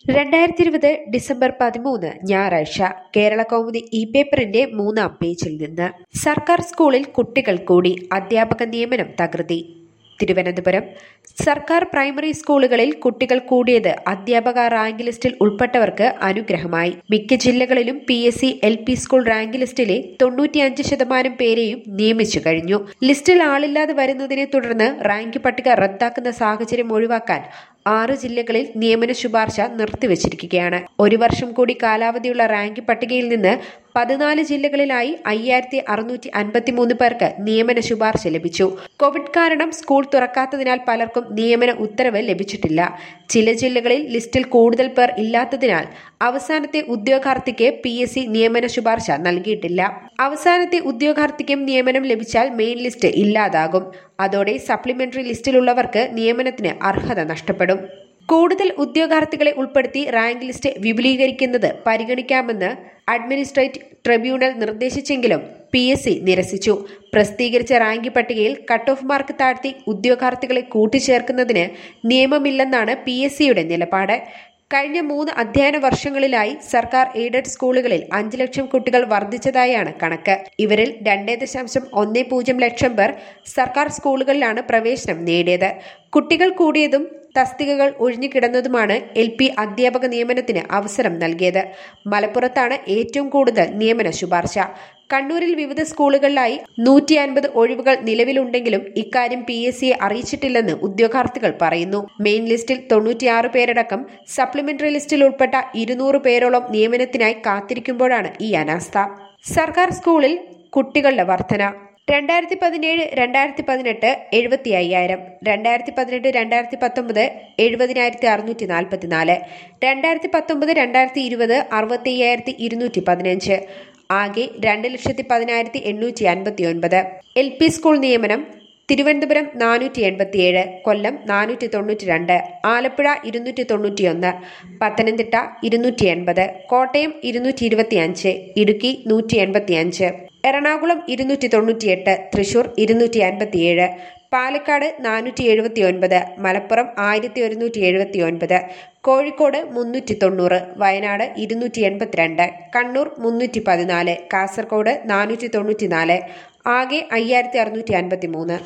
2020 December 13 ഞായറാഴ്ച കേരള കൗമുദി പേപ്പറിന്റെ 3-ാം പേജിൽ നിന്ന് സർക്കാർ സ്കൂളിൽ കുട്ടികൾ കൂടി അധ്യാപക നിയമനം തകൃതി. തിരുവനന്തപുരം സർക്കാർ പ്രൈമറി സ്കൂളുകളിൽ കുട്ടികൾ കൂടിയത് അധ്യാപക റാങ്ക് ലിസ്റ്റിൽ ഉൾപ്പെട്ടവർക്ക് അനുഗ്രഹമായി. മിക്ക ജില്ലകളിലും PSC LP സ്കൂൾ റാങ്ക് ലിസ്റ്റിലെ 95% പേരെയും നിയമിച്ചു കഴിഞ്ഞു. ലിസ്റ്റിൽ ആളില്ലാതെ വരുന്നതിനെ തുടർന്ന് റാങ്ക് പട്ടിക റദ്ദാക്കുന്ന സാഹചര്യം ഒഴിവാക്കാൻ 6 ജില്ലകളിൽ നിയമന ശുപാർശ നിർത്തിവച്ചിരിക്കുകയാണ്. 1 വർഷം കൂടി കാലാവധിയുള്ള റാങ്ക് പട്ടികയിൽ നിന്ന് 14 ജില്ലകളിലായി 5653 പേർക്ക് നിയമന ശുപാർശ ലഭിച്ചു. കോവിഡ് കാരണം സ്കൂൾ തുറക്കാത്തതിനാൽ പലർക്കും നിയമന ഉത്തരവ് ലഭിച്ചിട്ടില്ല. ചില ജില്ലകളിൽ ലിസ്റ്റിൽ കൂടുതൽ പേർ ഇല്ലാത്തതിനാൽ അവസാനത്തെ ഉദ്യോഗാർത്ഥിക്ക് PSC നിയമന ശുപാർശ നൽകിയിട്ടില്ല. അവസാനത്തെ ഉദ്യോഗാർത്ഥിക്കും നിയമനം ലഭിച്ചാൽ മെയിൻ ലിസ്റ്റ് ഇല്ലാതാകും. അതോടെ സപ്ലിമെന്ററി ലിസ്റ്റിലുള്ളവർക്ക് നിയമനത്തിന് അർഹത നഷ്ടപ്പെടും. കൂടുതൽ ഉദ്യോഗാർത്ഥികളെ ഉൾപ്പെടുത്തി റാങ്ക് ലിസ്റ്റ് വിപുലീകരിക്കുന്നത് പരിഗണിക്കാമെന്ന് അഡ്മിനിസ്ട്രേറ്റീവ് ട്രിബ്യൂണൽ നിർദ്ദേശിച്ചെങ്കിലും PSC നിരസിച്ചു. പ്രസിദ്ധീകരിച്ച റാങ്ക് പട്ടികയിൽ കട്ട് ഓഫ് മാർക്ക് താഴ്ത്തി ഉദ്യോഗാർത്ഥികളെ കൂട്ടിച്ചേർക്കുന്നതിന് നിയമമില്ലെന്നാണ് PSCയുടെ നിലപാട്. കഴിഞ്ഞ 3 അധ്യയന വർഷങ്ങളിലായി സർക്കാർ എയ്ഡഡ് സ്കൂളുകളിൽ 5 ലക്ഷം കുട്ടികൾ വർദ്ധിച്ചതായാണ് കണക്ക്. ഇവരിൽ 2.10 ലക്ഷം പേർ സർക്കാർ സ്കൂളുകളിലാണ് പ്രവേശനം നേടിയത്. കുട്ടികൾ കൂടിയതും തസ്തികകൾ ഒഴിഞ്ഞുകിടന്നതുമാണ് LP അധ്യാപക നിയമനത്തിന് അവസരം നൽകിയത്. മലപ്പുറത്താണ് ഏറ്റവും കൂടുതൽ നിയമന ശുപാർശ. കണ്ണൂരിൽ വിവിധ സ്കൂളുകളിലായി 150 ഒഴിവുകൾ നിലവിലുണ്ടെങ്കിലും ഇക്കാര്യം PSCയെ അറിയിച്ചിട്ടില്ലെന്ന് ഉദ്യോഗാർത്ഥികൾ പറയുന്നു. മെയിൻ ലിസ്റ്റിൽ 96 പേരടക്കം സപ്ലിമെന്ററി ലിസ്റ്റിൽ ഉൾപ്പെട്ട 200 പേരോളം നിയമനത്തിനായി കാത്തിരിക്കുമ്പോഴാണ് ഈ അനാസ്ഥ. സർക്കാർ സ്കൂളിൽ കുട്ടികളുടെ വർധന. 2017-2018 75,000, 2018-2019 70,644, 2019-2020 65,215, ആകെ 2,10,859. LP സ്കൂൾ നിയമനം: തിരുവനന്തപുരം 487, കൊല്ലം 492, ആലപ്പുഴ 291, പത്തനംതിട്ട 280, കോട്ടയം 225, ഇടുക്കി 185, എറണാകുളം 298, തൃശൂർ 257, പാലക്കാട് 479, മലപ്പുറം 1179, കോഴിക്കോട് 390, വയനാട് 282, കണ്ണൂർ 314, കാസർഗോഡ് 494, ആകെ 5,653.